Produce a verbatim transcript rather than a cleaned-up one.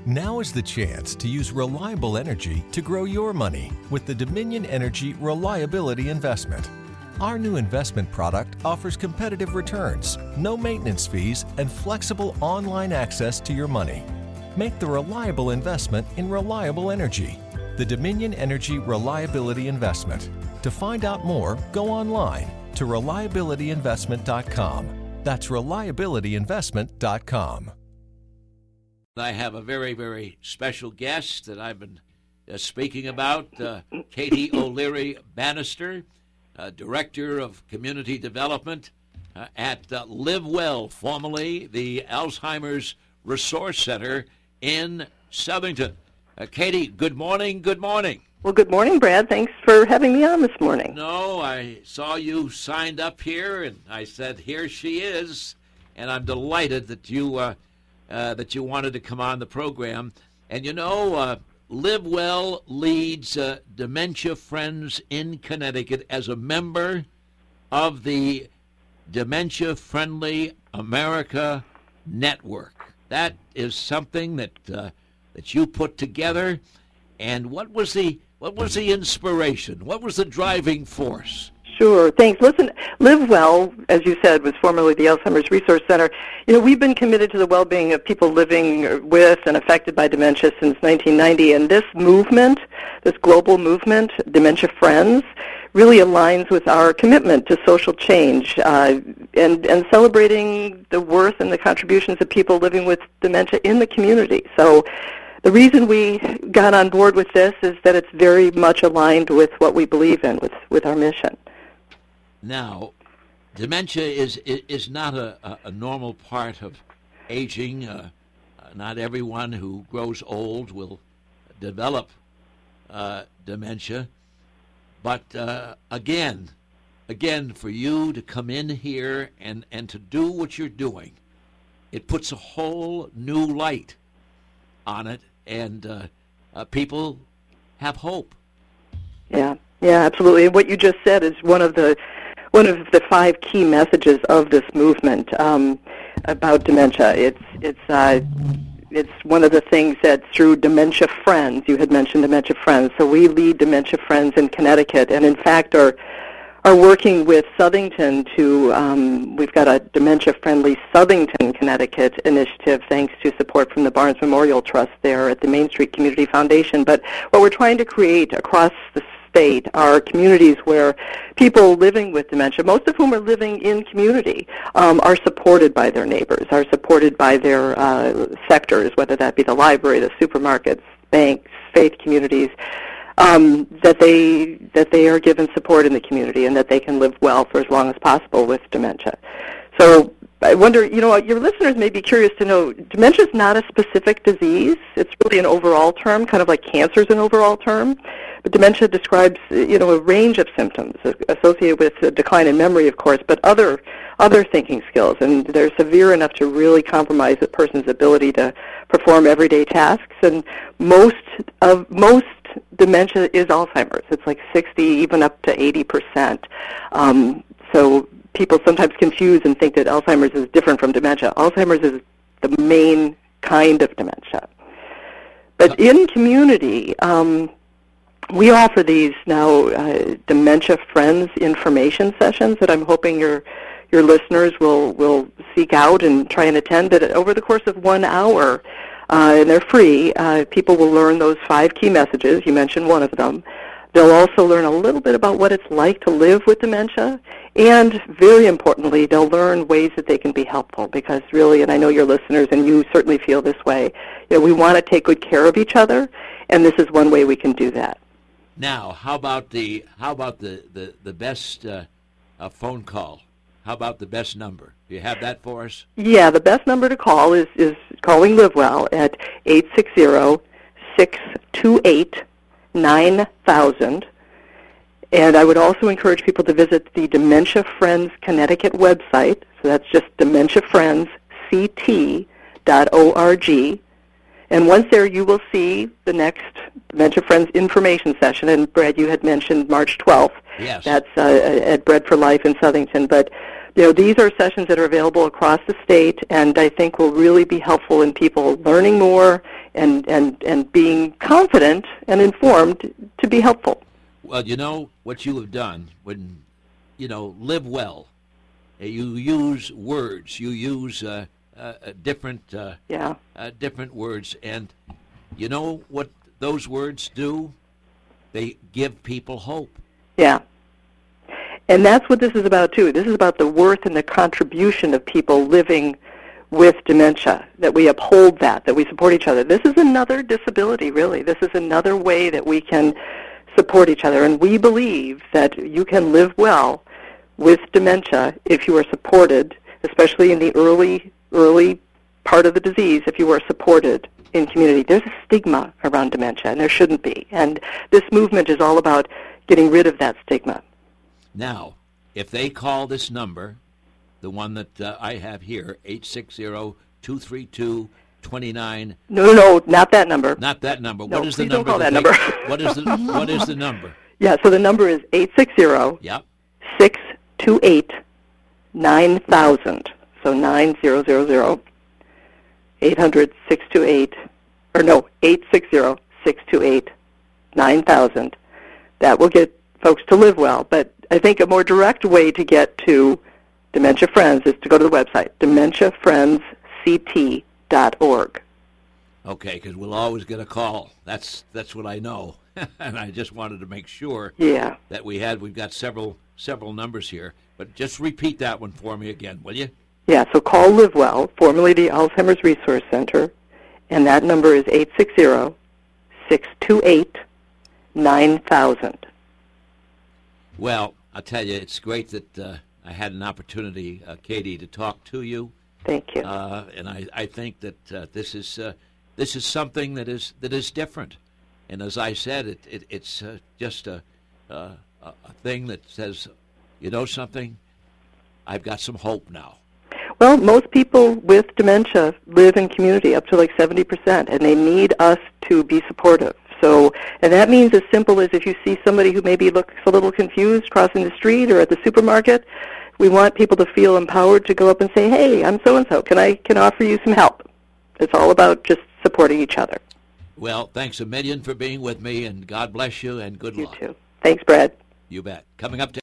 Now is the chance to use reliable energy to grow your money with the Dominion Energy Reliability Investment. Our new investment product offers competitive returns, no maintenance fees, and flexible online access to your money. Make the reliable investment in reliable energy. The Dominion Energy Reliability Investment. To find out more, go online to reliability investment dot com. That's reliability investment dot com. I have a very, very special guest that I've been uh, speaking about, uh, Katie O'Leary Bannister, uh, Director of Community Development uh, at uh, Live Well, formerly the Alzheimer's Resource Center in Southington. Uh, Katie, good morning, good morning. Well, good morning, Brad. Thanks for having me on this morning. No, I saw you signed up here, and I said, here she is, and I'm delighted that you uh, uh, that you wanted to come on the program. And, you know, uh, Live Well leads uh, Dementia Friends in Connecticut as a member of the Dementia Friendly America Network. That is something that uh, that you put together. And what was the what was the inspiration? What was the driving force? Sure. Thanks. Listen, Live Well, as you said, was formerly the Alzheimer's Resource Center. You know, we've been committed to the well-being of people living with and affected by dementia since nineteen ninety, and this movement, this global movement, Dementia Friends, really aligns with our commitment to social change uh, and, and celebrating the worth and the contributions of people living with dementia in the community. So the reason we got on board with this is that it's very much aligned with what we believe in, with, with our mission. Now, dementia is is not a, a normal part of aging. Uh, not everyone who grows old will develop uh, dementia. But uh, again, again, for you to come in here and, and to do what you're doing, it puts a whole new light on it, and uh, uh, people have hope. Yeah, yeah, absolutely. And what you just said is one of the one of the five key messages of this movement um, about dementia. It's it's uh, it's one of the things that through Dementia Friends, you had mentioned Dementia Friends, so we lead Dementia Friends in Connecticut, and in fact are are working with Southington to, um, we've got a dementia-friendly Southington, Connecticut initiative thanks to support from the Barnes Memorial Trust there at the Main Street Community Foundation. But what we're trying to create across the state are communities where people living with dementia, most of whom are living in community, um, are supported by their neighbors, are supported by their uh, sectors, whether that be the library, the supermarkets, banks, faith communities. Um, that they that they are given support in the community and that they can live well for as long as possible with dementia. So I wonder, you know, your listeners may be curious to know, dementia is not a specific disease. It's really an overall term, kind of like cancer is an overall term. But dementia describes, you know, a range of symptoms associated with a decline in memory, of course, but other other thinking skills. And they're severe enough to really compromise a person's ability to perform everyday tasks. And most of most dementia is Alzheimer's. It's like sixty, even up to eighty percent. Um, so people sometimes confuse and think that Alzheimer's is different from dementia. Alzheimer's is the main kind of dementia. But in community, um, we offer these now uh, Dementia Friends information sessions that I'm hoping your your listeners will, will seek out and try and attend. But over the course of one hour, Uh, and they're free. Uh, people will learn those five key messages. You mentioned one of them. They'll also learn a little bit about what it's like to live with dementia. And very importantly, they'll learn ways that they can be helpful because really, and I know your listeners and you certainly feel this way, you know, we want to take good care of each other, and this is one way we can do that. Now, how about the how about the, the, the best uh, uh, phone call? How about the best number? Do you have that for us? Yeah, the best number to call is, is calling Live Well at eight six zero, six two eight, nine thousand. And I would also encourage people to visit the Dementia Friends Connecticut website. So that's just dementia friends c t dot org. And once there, you will see the next Dementia Friends information session. And, Brad, you had mentioned March twelfth. Yes. That's uh, at Bread for Life in Southington. But, you know, these are sessions that are available across the state, and I think will really be helpful in people learning more and, and, and being confident and informed to be helpful. Well, you know what you have done when, you know, live well. You use words. You use uh, uh, different uh, yeah. uh, different words, and you know what those words do? They give people hope. Yeah. And that's what this is about, too. This is about the worth and the contribution of people living with dementia, that we uphold that, that we support each other. This is another disability, really. This is another way that we can support each other. And we believe that you can live well with dementia if you are supported, especially in the early, early part of the disease, if you are supported in community. There's a stigma around dementia, and there shouldn't be. And this movement is all about getting rid of that stigma. Now, if they call this number, the one that uh, I have here, eight six zero, two three two, two nine. No, no, no, not that number. Not that number. No, what is the please number? don't call that they, number. what is the what is the number? Yeah, so the number is eight six zero, Yep. six two eight, nine thousand. So nine zero zero zero, eight hundred, six two eight, or no, eight six zero, six two eight, nine thousand. That will get folks to live well. But I think a more direct way to get to Dementia Friends is to go to the website, dementia friends c t dot org. Okay, because we'll always get a call. That's that's what I know, and I just wanted to make sure Yeah. that we had. We've got several several numbers here, but just repeat that one for me again, will you? Yeah, so call LiveWell, formerly the Alzheimer's Resource Center, and that number is eight six zero, six two eight, nine thousand. Well, I'll tell you, it's great that uh, I had an opportunity, uh, Katie, to talk to you. Thank you. Uh, and I, I think that uh, this is uh, this is something that is that is different. And as I said, it, it it's uh, just a, uh, a thing that says, you know something, I've got some hope now. Well, most people with dementia live in community, up to like seventy percent, and they need us to be supportive. So, and that means as simple as if you see somebody who maybe looks a little confused crossing the street or at the supermarket, we want people to feel empowered to go up and say, hey, I'm so-and-so. Can I can offer you some help? It's all about just supporting each other. Well, thanks a million for being with me, and God bless you, and good You luck. too. Thanks, Brad. You bet. Coming up to